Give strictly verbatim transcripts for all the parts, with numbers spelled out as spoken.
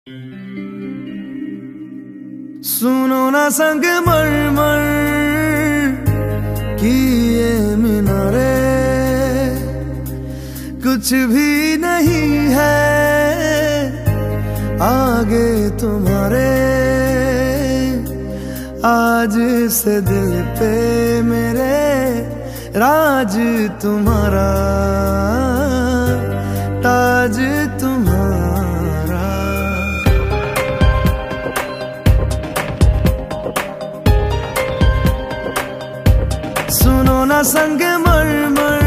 सुनो ना संग मरमर की ये मीनारे, कुछ भी नहीं है आगे तुम्हारे। आज से दिल पे मेरे राज तुम्हारा, ताज तुम्हारा। सुनो ना संग मरमर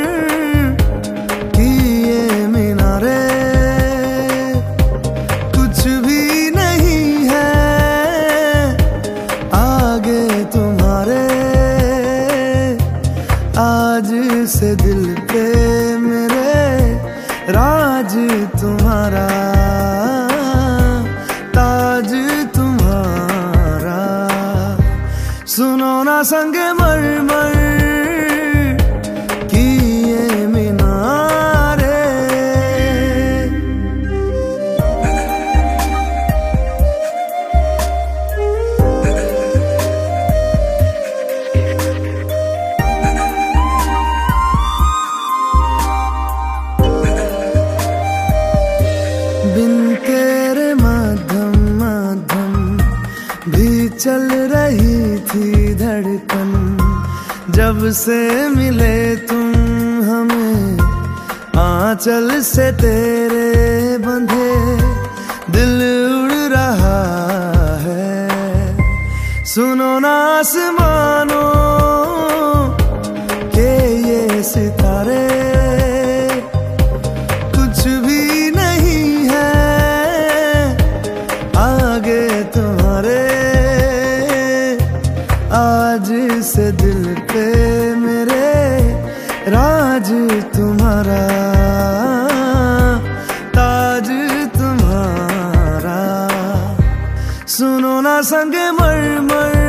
की ये मीनारे, कुछ भी नहीं है आगे तुम्हारे। आज से दिल पे मेरे राज तुम्हारा, ताज तुम्हारा। सुनो ना संग मरमर की ये मीनारे। बिन तेरे मध्यम मध्यम भी चल रही थी धड़कन। जब से मिले तुम हमें आंचल से तेरे बंधे, दिल उड़ रहा है। सुनो ना आसमानों के ये सितारे, कुछ भी नहीं है आगे तुम्हारे। आज से दिल पे मेरे राज तुम्हारा, ताज तुम्हारा। सुनो ना संग मरमर